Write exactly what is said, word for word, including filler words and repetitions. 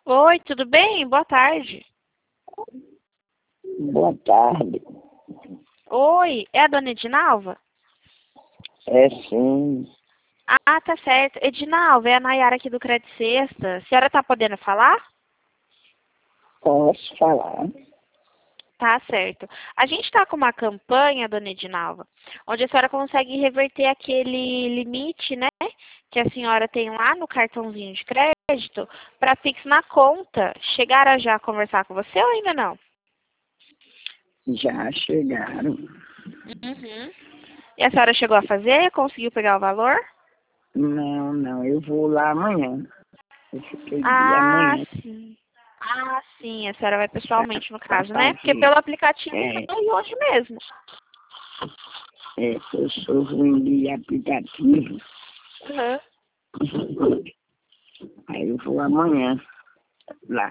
Oi, tudo bem? Boa tarde. Boa tarde. Oi, é a dona Edinalva? É sim, Ah, tá certo. Edinalva, é a Nayara aqui do Crédito Sexta. A senhora tá podendo falar? posso falar. Tá certo. A gente tá com uma campanha, dona Edinalva, onde a senhora consegue reverter aquele limite, né, que a senhora tem lá no cartãozinho de crédito para Pix na conta. Chegaram já a conversar com você ou ainda não? Já chegaram. Uhum. E a senhora chegou a fazer? Conseguiu pegar o valor? Não, não, eu vou lá amanhã. Eu fiquei de Ah, amanhã sim. Ah, sim. A senhora vai pessoalmente, no para caso, né? Porque fazer. pelo aplicativo É, foi hoje mesmo. é, eu sou ruim de aplicativo. Uhum. Aí eu vou amanhã lá.